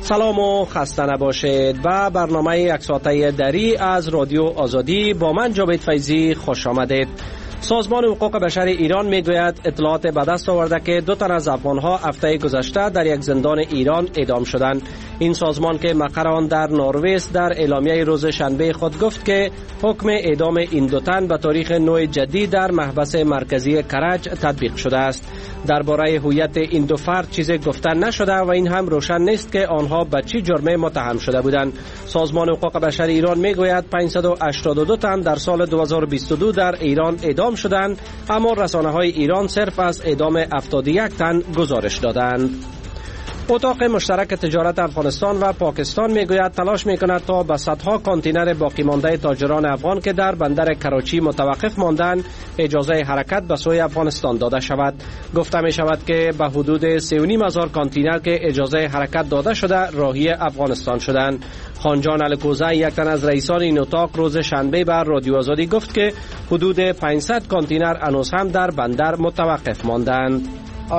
سلام و خسته نباشید. و برنامه یک ساعته دری از رادیو آزادی با من جاوید فیضی خوش آمدید. سازمان حقوق بشر ایران میگوید اطلاعات به دست آورده که 2 تن از افغانها هفته گذشته در یک زندان ایران اعدام شدند. این سازمان که مقر آن در نروژ در اعلامیه روز شنبه خود گفت که حکم اعدام این 2 تن به تاریخ 9 جدی در محبس مرکزی کرج تطبیق شده است. درباره هویت این 2 فرد چیزی گفته نشده و این هم روشن نیست که آنها به چه جرمی متهم شده بودند. سازمان حقوق بشر ایران میگوید 582 تن در سال 2022 در ایران اعدام شدند، اما رسانه‌های ایران صرف از اعدام 71 تن گزارش دادند. اتاق مشترک تجارت افغانستان و پاکستان میگوید تلاش میکند تا به صدها کانتینر باقی مانده تاجران افغان که در بندر کراچی متوقف ماندند اجازه حرکت به سوی افغانستان داده شود. گفته می شود که به حدود 3,500 کانتینر که اجازه حرکت داده شده راهی افغانستان شدند. خانجان الکوزه، یک تن از رئیسان این اتاق، روز شنبه بر رادیو آزادی گفت که حدود 500 کانتینر هنوز هم در بندر متوقف ماندند.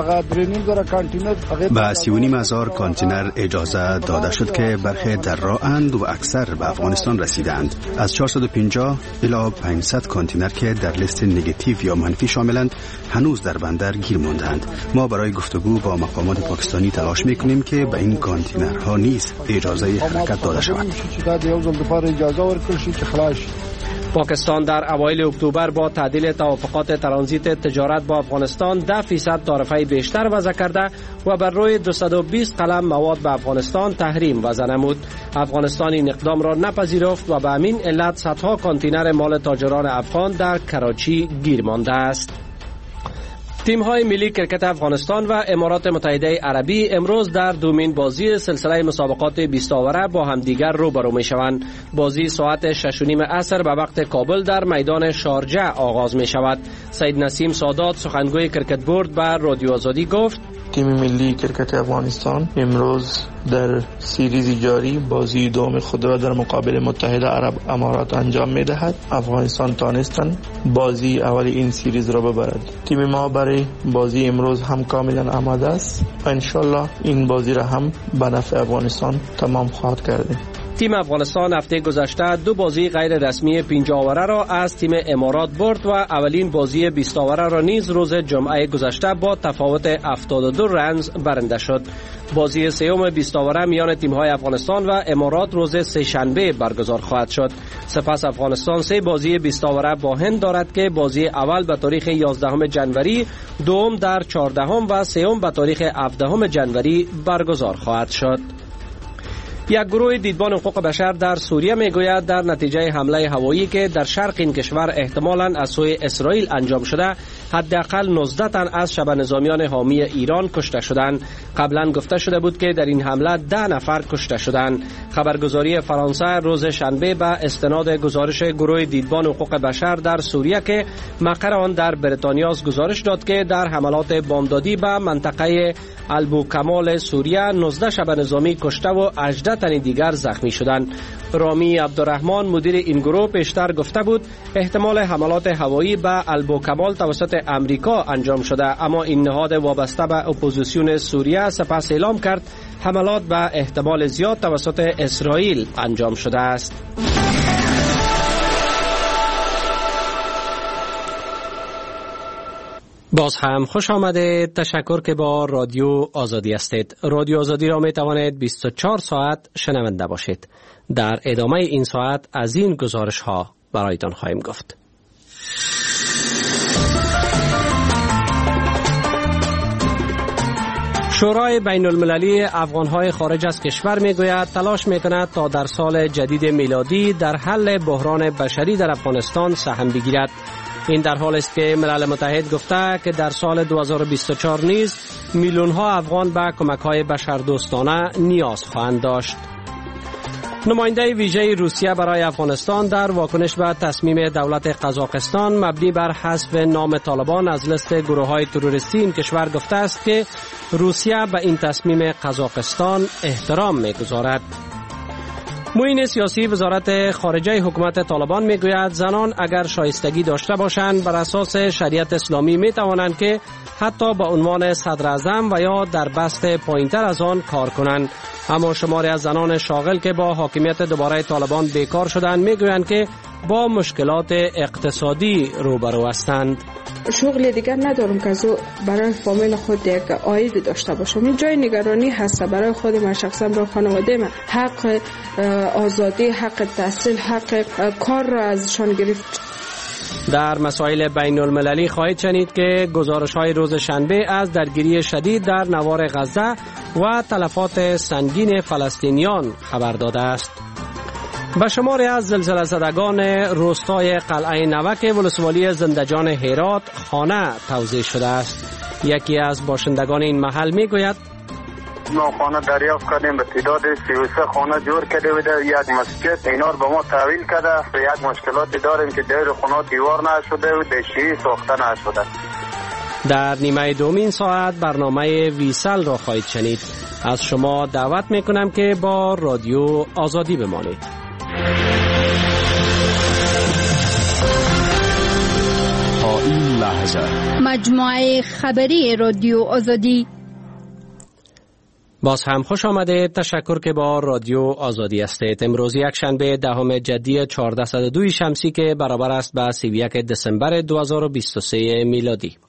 به 3,500 کانتینر اجازه داده شد که برخی در راه اند و اکثر به افغانستان رسیدند. از 450 الی 500 کانتینر که در لیست نگاتیو یا منفی شاملند هنوز در بندر گیر ماندند. ما برای گفتگو با مقامات پاکستانی تلاش میکنیم که به این کانتینرها نیز اجازه حرکت داده شود. پاکستان در اوایل اکتبر با تعدیل توافقات ترانزیت تجارت با افغانستان 10% تعرفه بیشتر وضع کرده و بر روی 220 قلم مواد به افغانستان تحریم وضع نمود. افغانستان این اقدام را نپذیرفت و به همین علت صدها کانتینر مال تاجران افغان در کراچی گیر مانده است. تیم‌های ملی کرکت افغانستان و امارات متحده عربی امروز در دومین بازی سلسله مسابقات 20 آوره با همدیگر روبرو می‌شوند. بازی ساعت 6:30 عصر به وقت کابل در میدان شارجه آغاز می‌شود. سید نسیم سادات سخنگوی کرکت بورد به رادیو آزادی گفت تیم ملی کرکت افغانستان امروز در سیریز جاری بازی دوم خود را در مقابل متحده عرب امارات انجام می‌دهد. افغانستان تانستند بازی اول این سیریز را ببرد. تیم ما برای بازی امروز هم کاملا آماده است و انشالله این بازی را هم به نفع افغانستان تمام خواهد کرد. تیم افغانستان هفته گذشته 2 بازی غیر رسمی 50 آوره را از تیم امارات برد و اولین بازی 20 آوره را نیز روز جمعه گذشته با تفاوت 72 رنز برنده شد. بازی سوم 20 آوره میان تیم‌های افغانستان و امارات روز سه‌شنبه برگزار خواهد شد. سپس افغانستان 3 بازی 20 آوره با هند دارد که بازی اول به تاریخ 11 جنوری، دوم در 14 و سوم به تاریخ 17 جنوری برگزار خواهد شد. یک گروه دیدبان حقوق بشر در سوریه میگوید در نتیجه حمله هوایی که در شرق این کشور احتمالاً از سوی اسرائیل انجام شده، حداقل 19 تن از شبه نظامیان حامی ایران کشته شدند. قبلا گفته شده بود که در این حمله 10 نفر کشته شدند. خبرگزاری فرانسه روز شنبه به استناد گزارش گروه دیدبان حقوق بشر در سوریه که مقر آن در بریتانیا است گزارش داد که در حملات بامدادی به منطقه البوکمال سوریه 19 شبه نظامی کشته و 18 تن دیگر زخمی شدند. رامی عبدالرحمن مدیر این گروه پیشتر گفته بود احتمال حملات هوایی به البوکمال توسط امریکا انجام شده، اما این نهاد وابسته به اپوزیسیون سوریه سپس اعلام کرد حملات به احتمال زیاد توسط اسرائیل انجام شده است. باز هم خوش آمده. تشکر که با رادیو آزادی هستید. رادیو آزادی را می توانید 24 ساعت شنونده باشید. در ادامه این ساعت از این گزارش ها برایتان خواهیم گفت. شورای بین المللی افغانهای خارج از کشور میگوید تلاش میکند تا در سال جدید میلادی در حل بحران بشری در افغانستان سهم بگیرد. این در حال است که ملل متحد گفته که در سال 2024 نیز میلیون ها افغان به کمک های بشردوستانه نیاز خواهند داشت. نماینده ویژه روسیه برای افغانستان در واکنش به تصمیم دولت قزاقستان مبنی بر حذف نام طالبان از لیست گروه‌های تروریستی این کشور گفته است که روسیه به این تصمیم قزاقستان احترام می‌گذارد. معین سیاسی وزارت خارجه حکومت طالبان میگوید زنان اگر شایستگی داشته باشند بر اساس شریعت اسلامی می توانند که حتی به عنوان صدر اعظم و یا در بست پایینتر از آن کار کنند. اما شماری از زنان شاغل که با حاکمیت دوباره طالبان بیکار شدند میگویند که با مشکلات اقتصادی روبرو هستند. شغل دیگر ندارم که زو برای فامیل خود یک عاید داشته باشم. این جای نگرانی هست برای خود من شخصا، برای خانواده من. حق آزادی، حق تحصیل، حق کار را ازشان گرفت. در مسائل بین المللی خواهید شنید که گزارش‌های روز شنبه از درگیری شدید در نوار غزه و تلفات سنگین فلسطینیان خبر داده است. به شماری از زلزله زدگان روستای قلعه نوک ولسوالی زندجان هرات خانه توزیع شده است. یکی از باشندگان این محل میگوید ما خانه دریافت کردیم، به تعداد 33 خانه جور کرده بوده، یک مسجد اینا رو به ما تحویل کرده. یک مشکلاتی داریم که دیر خانه دیوار نشده و دشی ساخته نشده. در نیمه دومین ساعت برنامه ویسل را خواهید شنید. از شما دعوت میکنم که با رادیو آزادی بمانید. تا این لحظه مجموعه خبری رادیو آزادی. باز هم خوش آمده. تشکر که با رادیو آزادی هستید. امروز یک شنبه 10 جدی 1402 شمسی که برابر است با 31 دسامبر 2023 میلادی.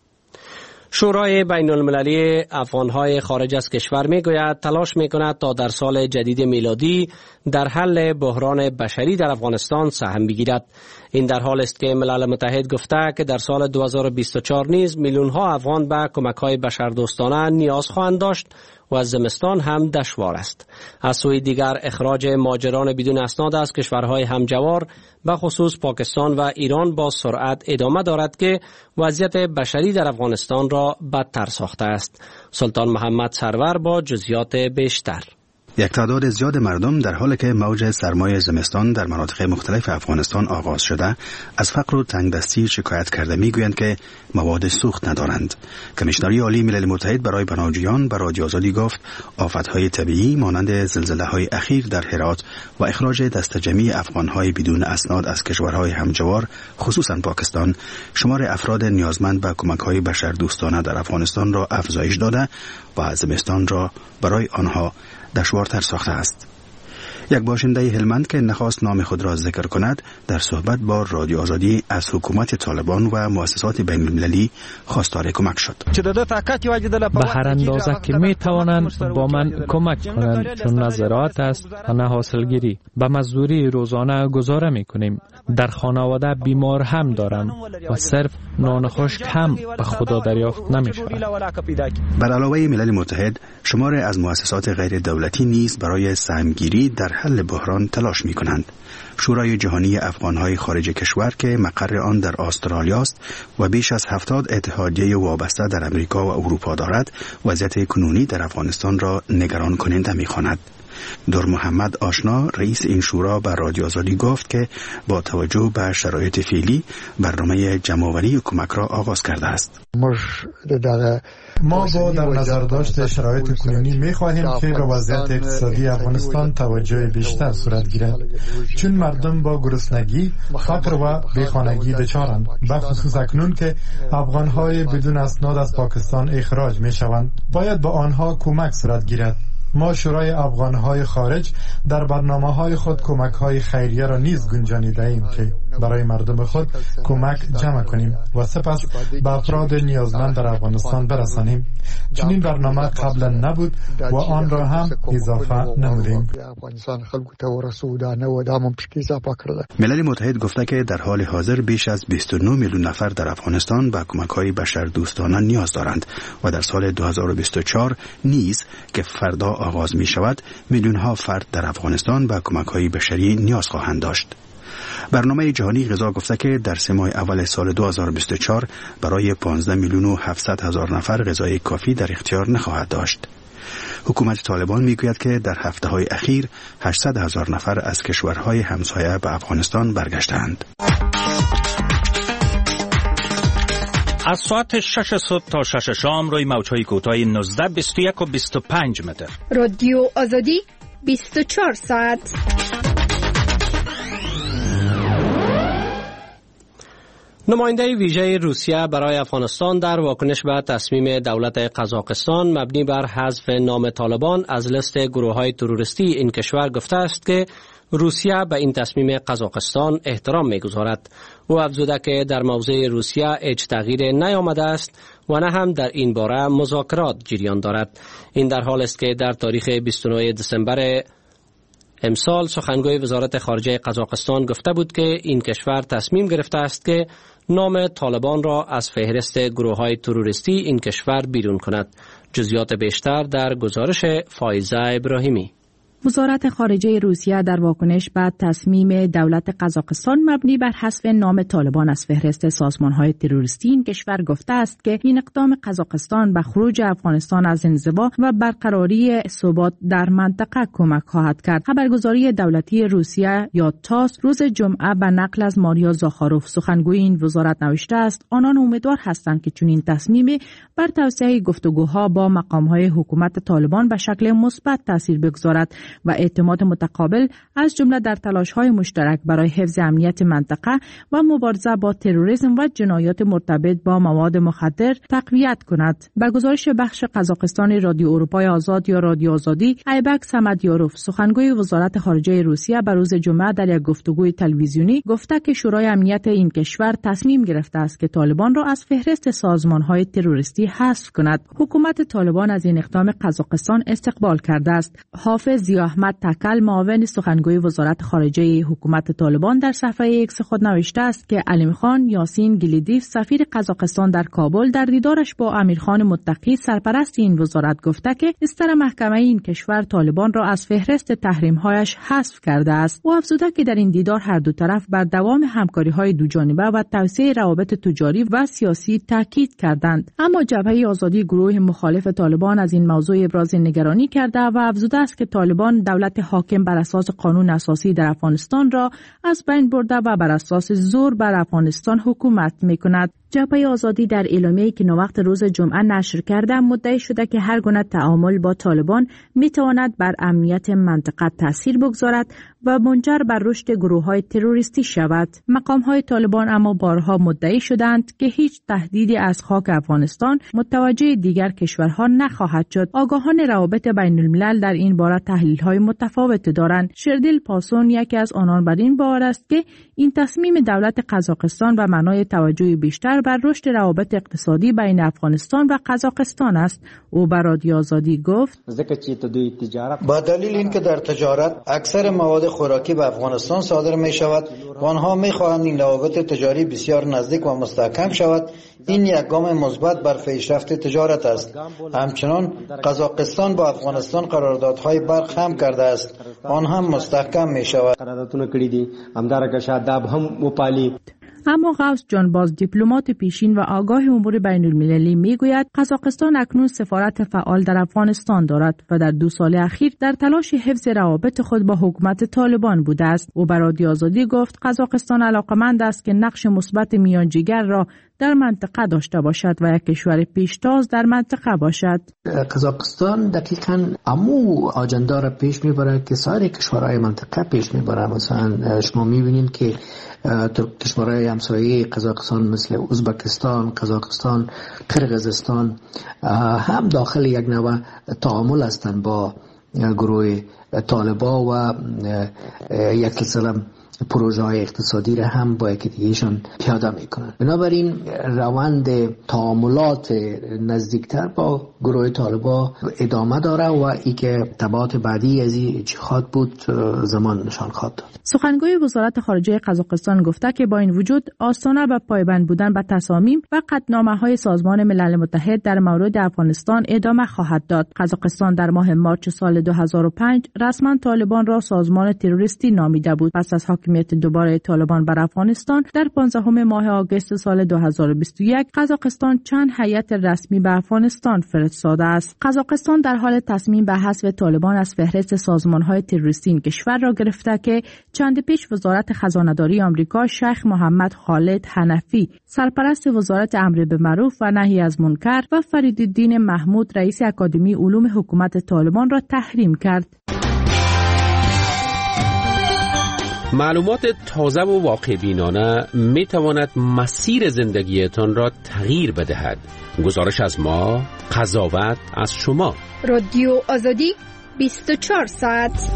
شورای بین المللی افغانهای خارج از کشور میگوید تلاش میکند تا در سال جدید میلادی در حل بحران بشری در افغانستان سهم بگیرد. این در حال است که ملل متحد گفته که در سال 2024 نیز میلیون‌ها افغان به کمک‌های بشردوستانه نیاز خواهند داشت و از زمستان هم دشوار است. از سوی دیگر اخراج مهاجران بدون اسناد از کشورهای همجوار به خصوص پاکستان و ایران با سرعت ادامه دارد که وضعیت بشری در افغانستان را بدتر ساخته است. سلطان محمد سرور با جزئیات بیشتر. یک تعداد زیاد مردم در حالی که موج سرمای زمستان در مناطق مختلف افغانستان آغاز شده از فقر و تنگدستی شکایت کرده میگویند که مواد سوخت ندارند. کمیشنری عالی ملل متحد برای پناهجویان به رادیو آزادی گفت آفت‌های طبیعی مانند زلزله‌های اخیر در هرات و اخراج دست جمعی افغان‌های بدون اسناد از کشورهای همجوار خصوصا پاکستان شمار افراد نیازمند به کمک‌های بشردوستانه در افغانستان را افزایش داده و زمستان را برای آنها دشوارتر ساخته است. یک باشنده هلمند که نخواست نام خود را ذکر کند در صحبت با رادیو آزادی از حکومت طالبان و مؤسسات بین المللی خواستار کمک شد. به هر اندازه که می توانند با من کمک کنند، چون نه زراعت است و نه حاصلگیری. به مزدوری روزانه گزاره می کنیم. در خانواده بیمار هم دارم و صرف نان خشک هم به خدا دریافت نمی شود. بر علاوه ملل متحد شمار از مؤسسات غیر دولتی نیز برای سهمگیری در حل بحران تلاش می کنند. شورای جهانی افغانهای خارج کشور که مقر آن در استرالیا است و بیش از 70 اتحادیه وابسته در امریکا و اروپا دارد، وضعیت کنونی در افغانستان را نگران کننده می خواند. دور محمد آشنا رئیس این شورا به رادیو آزادی گفت که با توجه به شرایط فعلی برنامه جمع‌آوری کمک را آغاز کرده است. ما با در نظر داشت شرایط کنونی می خواهیم که به وضعیت اقتصادی افغانستان توجه بیشتر صورت گیرد، چون مردم با گرسنگی، فقر و بیخانگی دچارند، به خصوص اکنون که افغان‌های بدون اسناد از پاکستان اخراج می شوند. باید با آنها کمک صورت گیرد. ما شورای افغانهای خارج در برنامه‌های خود کمک‌های خیریه را نیز گنجانیده ایم که برای مردم خود کمک جمع کنیم و سپس به افراد نیازمند در افغانستان برسانیم. چنین برنامه قبلا نبود و آن را هم اضافه نمودیم. ملل متحد گفته که در حال حاضر بیش از 29 میلیون نفر در افغانستان به کمک‌های بشردوستانه نیاز دارند و در سال 2024 نیز که فردا آغاز می شود میلیون‌ها فرد در افغانستان به کمک‌های بشری نیاز خواهند داشت. برنامه جهانی غذا گفته که در 3 ماه اول سال 2024 برای 15 میلیون و 700 هزار نفر غذای کافی در اختیار نخواهد داشت. حکومت طالبان میگوید که در هفته‌های اخیر 800 هزار نفر از کشورهای همسایه به افغانستان برگشتند. از ساعت 6 صبح تا 6 شام روی موج‌های کوتاه 19 21 و 25 متر. رادیو آزادی 24 ساعت. نماینده ویژه روسیه برای افغانستان در واکنش به تصمیم دولت قزاقستان مبنی بر حذف نام طالبان از لیست گروه‌های تروریستی این کشور گفته است که روسیه به این تصمیم قزاقستان احترام می‌گذارد. او افزوده که در موضع روسیه هیچ تغییر نیامده است و نه هم در این باره مذاکرات جریان دارد. این در حال است که در تاریخ 29 دسامبر امسال سخنگوی وزارت خارجه قزاقستان گفته بود که این کشور تصمیم گرفته است که نام طالبان را از فهرست گروه‌های تروریستی این کشور بیرون کند. جزئیات بیشتر در گزارش فایزه ابراهیمی. وزارت خارجه روسیه در واکنش به تصمیم دولت قزاقستان مبنی بر حذف نام طالبان از فهرست سازمان‌های تروریستی این کشور گفته است که این اقدام قزاقستان به خروج افغانستان از انزوا و برقراری ثبات در منطقه کمک خواهد کرد. خبرگزاری دولتی روسیه یا تاس روز جمعه به نقل از ماریا زاخاروف سخنگوی این وزارت نوشته است آنان امیدوار هستند که چنین تصمیمی بر توسعه گفتگوها با مقام‌های حکومت طالبان به شکل مثبت تاثیر بگذارد و اعتماد متقابل از جمله در تلاش‌های مشترک برای حفظ امنیت منطقه و مبارزه با تروریسم و جنایات مرتبط با مواد مخدر تقویت کند. به گزارش بخش قزاقستان رادیو اروپای آزاد یا رادیو آزادی، ایبک سمدیاروف سخنگوی وزارت خارجه روسیه به روز جمعه در یک گفتگوی تلویزیونی گفته که شورای امنیت این کشور تصمیم گرفته است که طالبان را از فهرست سازمان‌های تروریستی حذف کند. حکومت طالبان از این اقدام قزاقستان استقبال کرده است. حافظ احمد تکل معاون سخنگوی وزارت خارجه حکومت طالبان در صفحه ایکس خود نوشته است که علیمخان یاسین گلیدیف سفیر قزاقستان در کابل در دیدارش با امیرخان متقی سرپرست این وزارت گفته که بستر محکمه این کشور طالبان را از فهرست تحریم‌هایش حذف کرده است. او افزوده که در این دیدار هر دو طرف بر دوام همکاری‌های دوجانبه و توسعه روابط تجاری و سیاسی تاکید کردند. اما جبهه آزادی گروه مخالف طالبان از این موضوع ابراز نگرانی کرده و افزوده است که طالبان دولت حاکم بر اساس قانون اساسی در افغانستان را از بین برده و بر اساس زور بر افغانستان حکومت می‌کند. جبهه آزادی در اعلامیه‌ای که نوقت روز جمعه نشر کرده مدعی شده که هر گونه تعامل با طالبان می‌تواند بر امنیت منطقه تاثیر بگذارد و منجر بر رشد گروه‌های تروریستی شود. مقام‌های طالبان اما بارها مدعی شدند که هیچ تهدیدی از خاک افغانستان متوجه دیگر کشورها نخواهد شد. آگاهان روابط بین الملل در این باره تحلیل‌های متفاوت دارند. شردیل پاسون یکی از آنان بر این باور است که این تصمیم دولت قزاقستان و معنای توجه بیشتر بر رشد روابط اقتصادی بین افغانستان و قزاقستان است. او بر رادیو آزادی گفت با دلیل اینکه در تجارت اکثر مواد خوراکی به افغانستان صادر می شود و آنها می خواهند این روابط تجاری بسیار نزدیک و مستحکم شود، این یک گام مثبت بر پیشرفت تجارت است. همچنان قزاقستان با افغانستان قراردادهای برق هم کرده است، آن هم مستحکم می شود. اما غوث جانباز دیپلمات پیشین و آگاه امور بین المللی میگوید قزاقستان اکنون سفارت فعال در افغانستان دارد و در 2 سال اخیر در تلاش حفظ روابط خود با حکومت طالبان بوده است. او بر رادیو آزادی گفت قزاقستان علاقمند است که نقش مثبت میانجیگر را در منطقه داشته باشد و یک کشور پیشتاز در منطقه باشد. قزاقستان دقیقاً امو آجندا را پیش میبره که سایر کشورهای منطقه پیش میبره. مثلا شما میبینید که کشورهای همسایه قزاقستان مثل ازبکستان، قزاقستان، قرقیزستان هم داخل یک نوع تعامل هستند با گروه طالبان و یک سلسله پروژه های اقتصادی را هم با یکی دیگهشان پیاده میکنن. بنابراین روند تعاملات نزدیکتر با گروه طالبان ادامه داره و ای که تبعات بعدی از این چی خواهد بود زمان نشان خواهد داد. سخنگوی وزارت خارجه قزاقستان گفته که با این وجود آستانه به پایبند بودن به تصامیم و قطعنامه‌های سازمان ملل متحد در مورد افغانستان ادامه خواهد داد. قزاقستان در ماه مارس سال 2005 رسما طالبان را سازمان تروریستی نامیده بود. پس از حاکمیت دوباره طالبان بر افغانستان در 15 ماه آگوست سال 2021 قزاقستان چند هیئت رسمی به افغانستان فرستاده است. قزاقستان در حال تصمیم به حذف طالبان از فهرست سازمان‌های تروریستی این کشور را گرفته که چند پیش وزارت خزانه‌داری آمریکا شیخ محمد خالد حنفی سرپرست وزارت امر بالمعروف و نهی از منکر و فریدالدین محمود رئیس اکادمی علوم حکومت طالبان را تحریم کرد. معلومات تازه و واقع بینانه می تواند مسیر زندگیتان را تغییر بدهد. گزارش از ما، قضاوت از شما. رادیو آزادی 24 ساعت.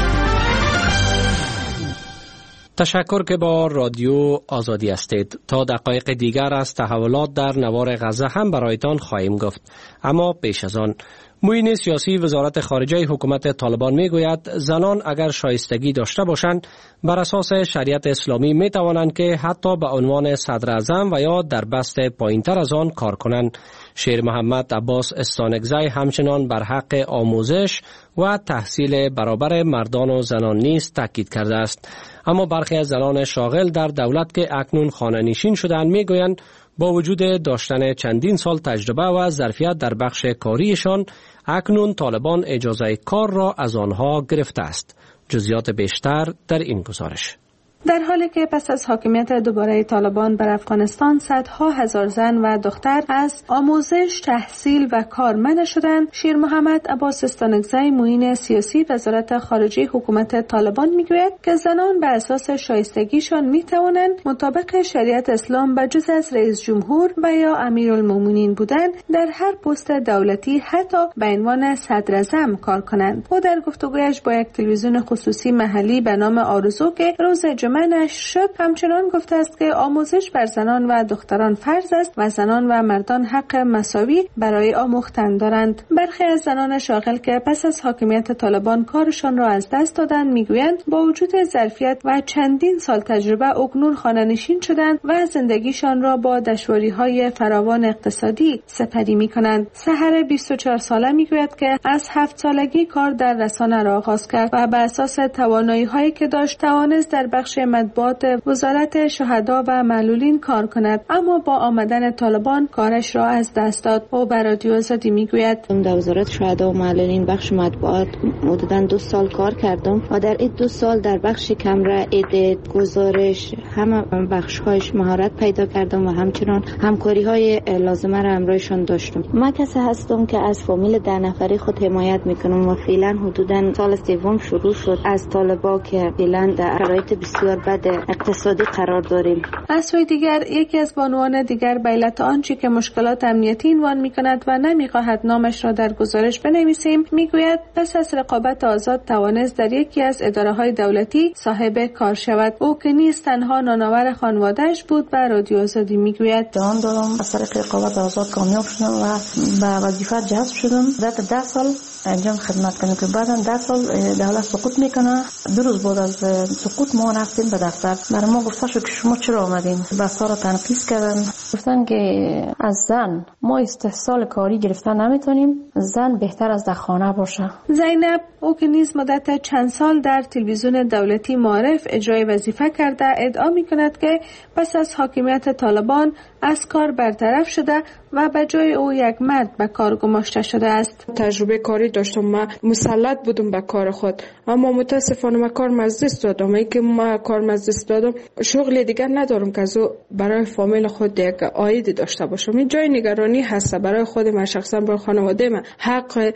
تشکر که با رادیو آزادی هستید. تا دقایق دیگر از تحولات در نوار غزه هم برایتان خواهیم گفت. اما پیش از آن، معین سیاسی وزارت خارجه حکومت طالبان می گوید زنان اگر شایستگی داشته باشند بر اساس شریعت اسلامی می توانند که حتی به عنوان صدر اعظم و یا در بست پایینتر از آن کار کنند. شیر محمد عباس استانکزی همچنان بر حق آموزش و تحصیل برابر مردان و زنان نیز تاکید کرده است. اما برخی از زنان شاغل در دولت که اکنون خانه نشین شدند می گویند با وجود داشتن چندین سال تجربه و ظرفیت در بخش کاریشان، اکنون طالبان اجازه کار را از آنها گرفته است. جزئیات بیشتر در این گزارش. در حالی که پس از حاکمیت دوباره طالبان بر افغانستان صدها هزار زن و دختر از آموزش، تحصیل و کار منع شدند، شیر محمد عباس استانکزی معین سیاسی وزارت خارجه حکومت طالبان میگوید که زنان به اساس شایستگیشان میتوانند مطابق شریعت اسلام به جز از رئیس جمهور و یا امیرالمومنین بودن در هر پست دولتی حتی به عنوان صدر اعظم کار کنند. او در گفتگویش با یک تلویزیون خصوصی محلی به نام آرزو که روز نشر شد همچنان گفته است که آموزش بر زنان و دختران فرض است و زنان و مردان حق مساوی برای آموختن دارند. برخی از زنان شاغل که پس از حاکمیت طالبان کارشان را از دست دادند میگویند با وجود ظرفیت و چندین سال تجربه اکنون خانه نشین شدند و زندگیشان را با دشواری‌های فراوان اقتصادی سپری می‌کنند. سحر 24 ساله میگوید که از 7 سالگی کار در رسانه را آغاز کرد و بر اساس توانایی‌هایی که داشت توانست در بخش مطبوعات وزارت شهدا و معلولین کار کند، اما با آمدن طالبان کارش را از دست داد. او بر رادیو آزادی میگوید در وزارت شهدا و معلولین بخش مطبوعات حدوداً 2 سال کار کردم و در این 2 سال در بخش کمره، ادیت، گزارش، همه بخش‌هایش مهارت پیدا کردم و همچنان همکاری‌های لازمه را همراهشان داشتم. من کسی هستم که از فامیل 10 نفری خود حمایت میکنم و فعلا حدوداً سال سوم شروع شد از طالبا که فعلا در شرایط بسیار بد اقتصادی قرار داریم. از سوی دیگر یکی از بانوان دیگر به علت آنچه که مشکلات امنیتی عنوان می‌کند و نمی‌خواهد نامش را در گزارش بنویسیم میگوید پس از رقابت آزاد توانست در یکی از اداره‌های دولتی صاحب کار شود. او که نیز تنها نانآور خانواده‌اش بود و رادیو آزادی میگوید جان دارم از طریق رقابت آزاد کامیاب شدم و به وظیفه جذب شدم. بعد 10 سال انجام خدمت کنم که بعداً 10 سال دولت سقوط میکنه. 2 روز بعد از سقوط ما رفتیم به دفتر. برای ما گفته شد که شما چرا آمدین؟ بسا را تنقیص کردن. گفتن که از زن ما استحصال کاری گرفتن نمیتونیم، زن بهتر از در خانه باشه. زینب او که نیز مدت چند سال در تلویزیون دولتی معرف اجرای وظیفه کرده ادعا میکند که پس از حاکمیت طالبان از کار برطرف شده و به جای او یک مرد به کار گماشته شده است. تجربه کاری داشتم، من مسلط بودم به کار خود، اما متاسفانه من کار مزدست دادم. ای که من کار مزدست دادم شغل دیگر ندارم که از برای فامیل خود یک عاید داشته باشم. این جای نگرانی هست برای خود من، شخصا برای خانواده من. حق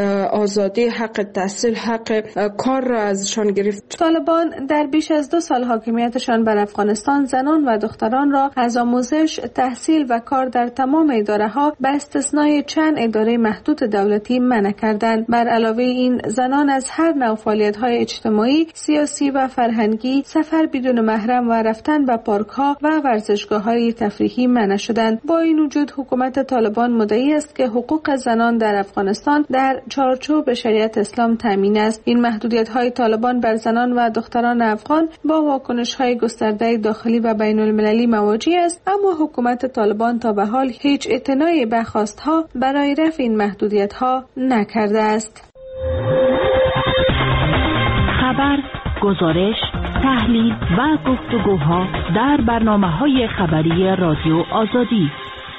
آزادی، حق تحصیل، حق کار را ازشان گرفت. طالبان در بیش از 2 سال حاکمیتشان بر افغانستان زنان و دختران را از آموزش، تحصیل و کار در تمام اداره‌ها به استثنای چند اداره محدود دولتی منع کردند. بر علاوه این زنان از هر نوع فعالیت‌های اجتماعی، سیاسی و فرهنگی، سفر بدون محرم و رفتن به پارک‌ها و ورزشگاه‌های تفریحی منع شدند. با این وجود حکومت طالبان مدعی است که حقوق زنان در افغانستان در چارچوب شریعت اسلام تامین است. این محدودیت‌های طالبان بر زنان و دختران افغان با واکنش‌های گسترده داخلی و بین‌المللی مواجه است، اما حکومت طالبان تا به حال هیچ اعتنایی به خواست‌ها برای رفع این محدودیت‌ها نکرده است. خبر، گزارش، تحلیل و گفتگوها در برنامه‌های خبری رادیو آزادی.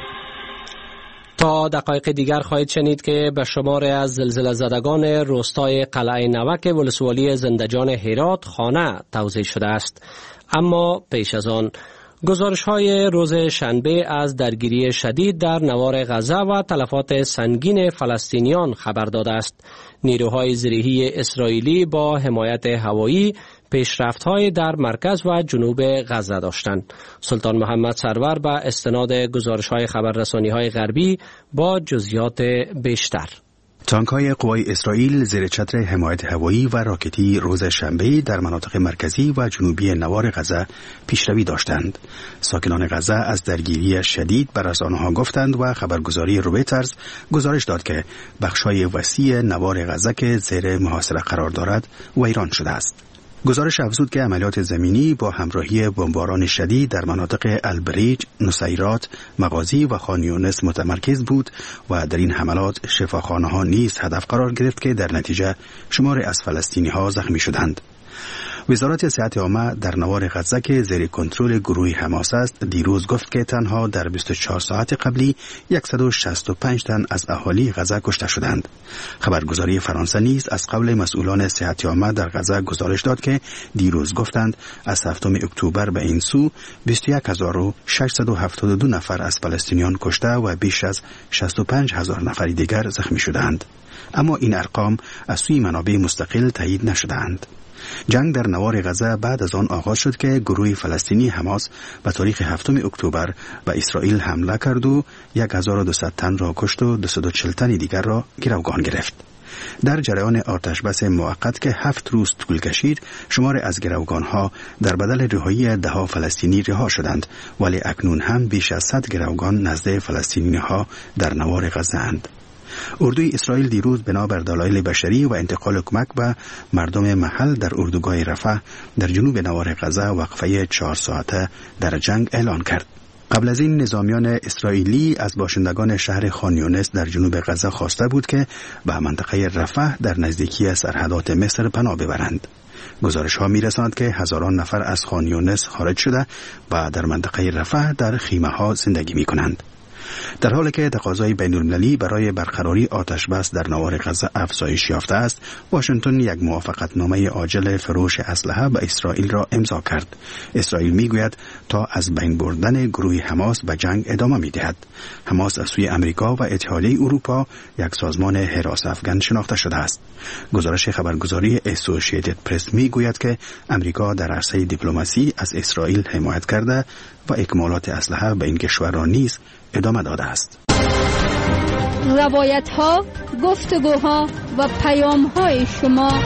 تا دقایق دیگر خواهید شنید که به شمار از زلزله زدگان روستای قلعه نوک ولسوالی زندجان هرات خانه توزیع شده است. اما پیش از آن گزارش‌های روز شنبه از درگیری شدید در نوار غزه و تلفات سنگین فلسطینیان خبر داده است. نیروهای زرهی اسرائیلی با حمایت هوایی پیشرفت‌های در مرکز و جنوب غزه داشتند. سلطان محمد سرور به استناد گزارش‌های خبررسانی‌های غربی با جزئیات بیشتر. تانک‌های قوای اسرائیل زیر چتر حمایت هوایی و راکتی روز شنبه در مناطق مرکزی و جنوبی نوار غزه پیشروی داشتند. ساکنان غزه از درگیری شدید به رسانه‌ها گفتند و خبرگزاری رویترز گزارش داد که بخش‌های وسیع نوار غزه که زیر محاصره قرار دارد ویران شده است. گزارش افزود که عملیات زمینی با همراهی بمباران شدید در مناطق البریج، نصیرات، مغازی و خان یونس متمرکز بود و در این حملات شفاخانه‌ها نیز هدف قرار گرفت که در نتیجه شماری از فلسطینی‌ها زخمی شدند. وزارت صحت عامه در نوار غزه که زیر کنترل گروه حماس است دیروز گفت که تنها در 24 ساعت قبلی 165 تن از اهالی غزه کشته شدند. خبرگزاری فرانسه نیز از قول مسئولان صحت عامه در غزه گزارش داد که دیروز گفتند از 7 اکتبر به این سو 21672 نفر از فلسطینیان کشته و بیش از 65000 نفر دیگر زخمی شدند. اما این ارقام از سوی منابع مستقل تایید نشدند. جنگ در نوار غزه بعد از آن آغاز شد که گروه فلسطینی حماس به تاریخ 7 اکتبر به اسرائیل حمله کرد و 1200 تن را کشت و 240 تن دیگر را گروگان گرفت. در جریان آتشبس موقت که 7 روز طول کشید، شمار از گروگانها در بدل رهایی 10 فلسطینی رها شدند، ولی اکنون هم بیش از 100 گروگان نزد فلسطینی‌ها در نوار غزه اند. اردوی اسرائیل دیروز بنا بر دلایل بشری و انتقال کمک به مردم محل در اردوگاه رفح در جنوب نوار غزه وقفه 4 ساعته در جنگ اعلان کرد. قبل از این نظامیان اسرائیلی از باشندگان شهر خان یونس در جنوب غزه خواسته بود که به منطقه رفح در نزدیکی سرحدات مصر پناه ببرند. گزارش‌ها می‌رساند که هزاران نفر از خان یونس خارج شده و در منطقه رفح در خیمه‌ها زندگی می‌کنند. در حالی که تقاضای بین‌المللی برای برقراری آتشبس در نوار غزه افزایش یافته است، واشنگتن یک موافقتنامه عاجل فروش اسلحه به اسرائیل را امضا کرد. اسرائیل میگوید تا از بین بردن گروه حماس به جنگ ادامه می‌دهد. حماس از سوی امریکا و اتحادیه اروپا یک سازمان حراس افغان شناخته شده است. گزارش خبرگزاری اسوسییتد پرس میگوید که امریکا در عرصه دیپلماسی از اسرائیل حمایت کرده و اکمالات اسلحه به این کشور را نیز ادامه داده است. روایت‌ها، گفتگوها و پیام‌های شما.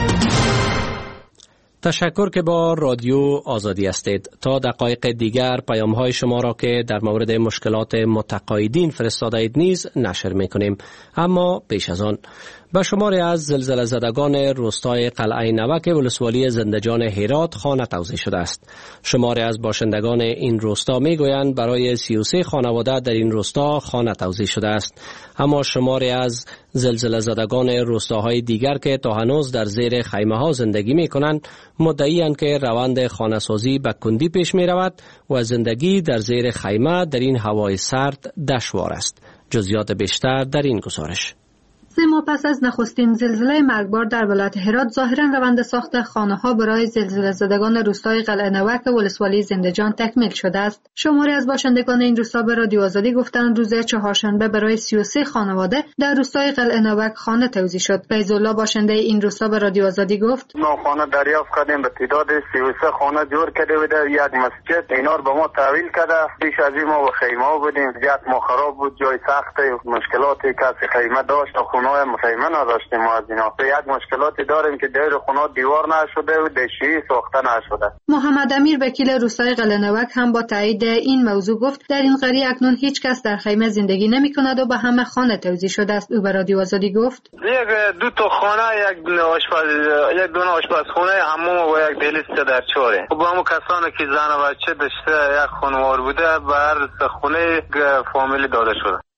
تشکر که با رادیو آزادی هستید. تا دقایق دیگر پیام‌های شما را که در مورد مشکلات متقاعدین فرستاده اید نیز نشر می‌کنیم. اما پیش از آن به شماری از زلزله زدگان روستای قلعه نوک ولسوالی زندجان هرات خانه توزیع شده است. شماری از باشندگان این روستا میگویند برای 33 خانواده در این روستا خانه توزیع شده است. اما شماری از زلزله زدگان روستاهای دیگر که تا هنوز در زیر خیمه ها زندگی می کنند مدعی‌اند که روند خانه سازی به کندی پیش می رود و زندگی در زیر خیمه در این هوای سرد دشوار است. جزئیات بیشتر در این گزارش. 3 ماه پس از نخستین زلزله مرگبار در ولایت هرات ظاهرا روند ساخت خانه‌ها برای زلزله زدگان روستای قلعه نوک ولسوالی زندجان تکمیل شده است. شماری از باشندگان این روستا به رادیو آزادی گفتند روز چهارشنبه برای 33 خانواده در روستای قلعه نوک خانه توزیع شد. فیض‌الله باشنده این روستا به رادیو آزادی گفت: ما خانه دریافت کردیم، به تعداد 33 خانه جور کرده بوده، یک مسجد اینا رو به ما تحویل کرده. پیش از این ما و خیمه بودیم، زیاد ما خراب بود، جای سخت مشکلاتی کسی خیمه داشت، خونه مخیمه نداشتیم. ما از اینا یک مشکلاتی داریم که دیر خونه دیوار نشده و دشی ساخته نشده. محمد امیر وکیل روستای قلعه نوک هم با تایید این موضوع گفت در این قریه اکنون هیچ کس در خیمه زندگی نمی کند و به همه خانه توزیع شده است. او به رادیو آزادی گفت: دو تا خانه، یک دونه آشپزخونه، حموم و یک دهلیز در چاره. با همون کسانی که زن و بچه داشته یک خانوار بوده بر خونه فامیلی داده شده.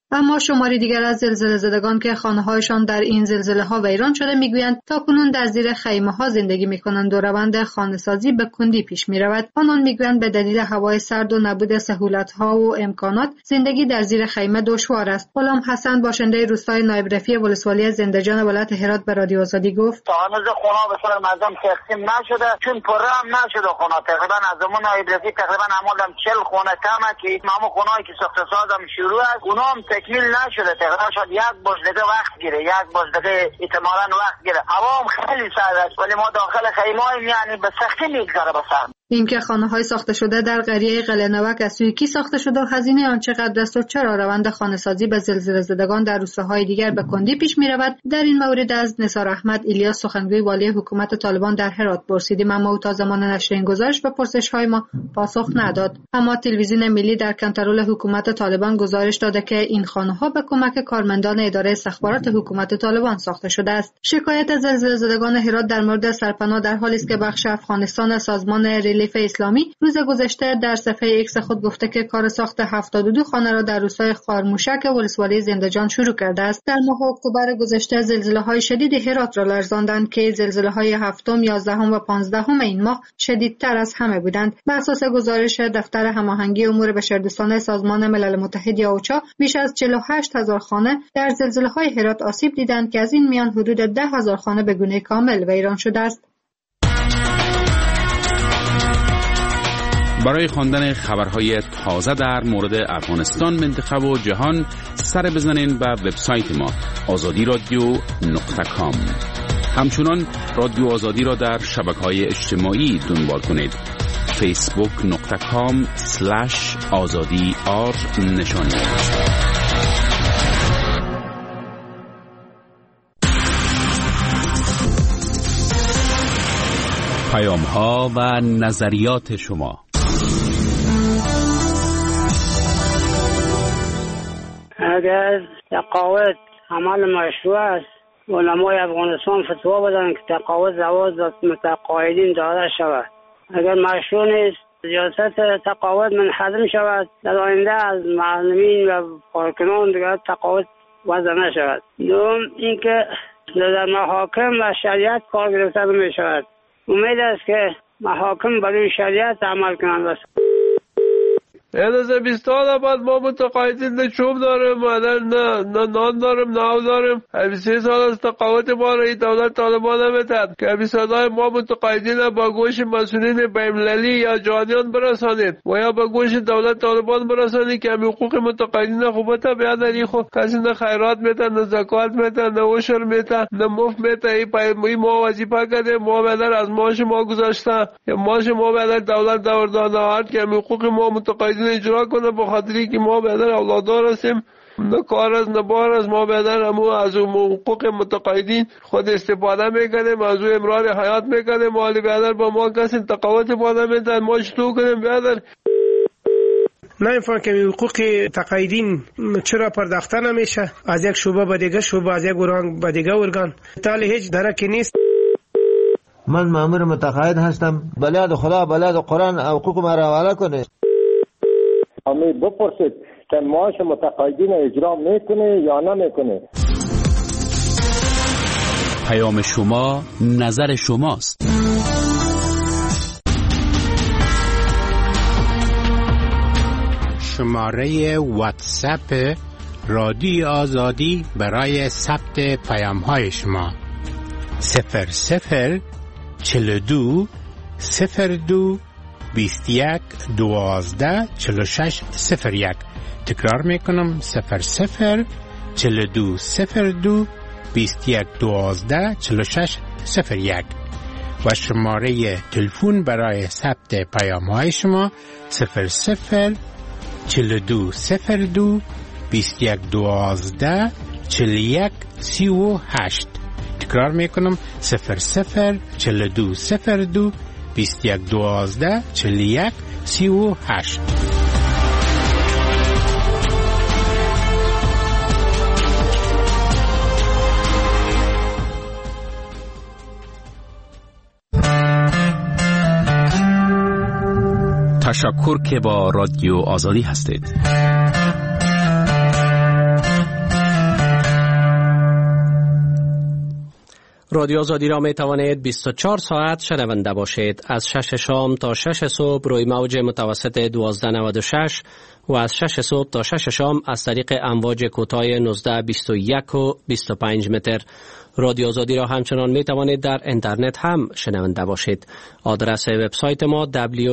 اما شماری دیگر از زلزله زدگان که خانه‌هایشان در این زلزله‌ها ویران شده میگویند تاکنون در زیر خیمه‌ها زندگی می‌کنند و روند خانه‌سازی به کندی پیش می‌رود. آنان میگویند به دلیل هوای سرد و نبود سهولت‌ها و امکانات زندگی در زیر خیمه دشوار است. غلام حسن باشنده روستای نایب رفیع ولسوالی زنده‌جان ولایت هرات به رادیو آزادی گفت: هنوز خونه به طور منظم تقسیم نشده، چون پره هم نشده خونه. تقریبا از زمان نایب رفیع تقریبا عملاً 40 خونه کمه که همون خونه‌ای که ساخته سازم شروع است، اونها هم تکمیل نشده. تقریبا شاید یک بجدگه وقت گیره، یک بجدگه احتمالاً وقت گیره. هوا هم خیلی سرد است، ولی ما داخل خیمه‌ایم یعنی به سختی میگذره به سر. اینکه خانه‌های ساخته شده در قریه قلعه‌نوک از سوی کی ساخته شده و هزینه آن چقدر است و چرا روند خانه‌سازی به زلزله زدگان در روستاهای دیگر به کندی پیش می‌رود، در این مورد از نثار احمد الیاس سخنگوی والی حکومت طالبان در هرات پرسیدیم، اما او تا زمان نشر این گزارش به پرسش‌های ما پاسخ نداد. اما تلویزیون ملی در کنترل حکومت طالبان گزارش داده که این خانه‌ها به کمک کارمندان اداره استخبارات حکومت طالبان ساخته شده است. شکایت زلزله زدگان هرات در مورد سرپناه در حالی است که بخش افغانستان سازمان ریلیف اسلامی روز گذشته در صفحه ایکس خود گفته که کار ساخت 72 خانه را در روستای خارموشک ولسوالی زنده‌جان شروع کرده است. در ماه اکتبر گذشته زلزله‌های شدید هرات را لرزاندند که زلزله‌های 7م، 11م و 15م این ماه شدیدتر از همه بودند. بر اساس گزارش دفتر هماهنگی امور بشردوستانه سازمان ملل متحد یا اوچا، بیش از 48,000 خانه در زلزله‌های هرات آسیب دیدند که از این میان حدود 10,000 خانه به گونه کامل ویران شده است. برای خواندن خبرهای تازه در مورد افغانستان، منطقه و جهان سر بزنین به وبسایت ما azadi.radio.com. همچنان رادیو آزادی را در شبکه‌های اجتماعی دنبال کنید. facebook.com/azadi_r نشانی. پیام‌ها و نظریات شما. اگر تقاعد عمل مشروع است، علمای افغانستان فتوا بدن که تقاعد زواج متقاعدین داده شود. اگر مشروع نیست، ریاست تقاعد منحدر شود، در آینده از معلمین و کارکنان دیگر تقاعد وضع نشود. دوم اینکه در محاکم و شریعت کار گرفته می شود. امید است که محاکم برای شریعت عمل کنند. از 20 سال بعد ما متقاعدین نه چوب داریم، نه نان داریم، نه آب داریم. 23 سال از تقاعد ما را دولت طالبان نمیتد که صدای ما متقاعدین با گوش مسئولین بین‌المللی یا جهانیان برسانید و یا با گوش دولت طالبان برسانید که حقوق متقاعدین خوبت بیادری خود کسی نه خیرات میتن، نه زکات میتن، نه عشر میتن، نه مفت میتن. این ما وظیفه کرده، ما بدر از ماش ما گذاشته یا ماش ما بدر دولت داده هست که حقوق ما متقاعدین اجرا کنه، به خاطری که ما بدر اولادار هستیم، نه کار از نه بار از ما بدر همو از حقوق متقاعدین خود استفاده میکنیم، از او امرار حیات میکنیم. مالی بدر با ما کسی تقاوت بالا میدن، ما چطور کنیم بدر؟ نمیفهم که حقوق تقاعدین چرا پرداخته نمیشه از یک شعبه به دیگه شعبه، از یک ارگان به دیگه ارگان، تالی هیچ درکی نیست. من مأمور متقاعد هستم، بلاد خدا بلاد قرآن حقوق ما را حواله کنه. امی بپرسید که معاش متقاعدین اجرا میکنه یا نمیکنه. پیام شما نظر شماست. شماره واتساپ رادیو آزادی برای ثبت پیام‌های شما 0042 02 21 12 46 01. تکرار میکنم 0042 02 21 12 46 01 و شماره تلفن برای ثبت پیام‌های شما 0042 02 21 12 41 38. تکرار میکنم 0042 02 21 12 41 38. تشکر که با رادیو آزادی هستید. رادیو آزادی را می توانید 24 ساعت شنونده باشید. از 6 شام تا 6 صبح روی موج متوسط 1296 و از 6 صبح تا 6 شام از طریق امواج کوتاه 19، 21 و 25 متر. رادیو آزادی را همچنان می توانید در اینترنت هم شنونده باشید. آدرس وبسایت ما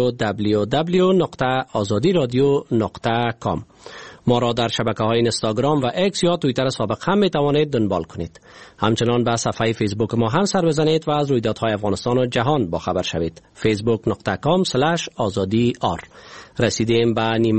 www.azadiradio.com. ما را در شبکه‌های اینستاگرام و اکس یا توییتر سابق هم می توانید دنبال کنید. همچنان به صفحه فیسبوک ما هم سر بزنید و از رویدادهای افغانستان و جهان با خبر شوید. facebook.com/azadi_r. رسیدیم به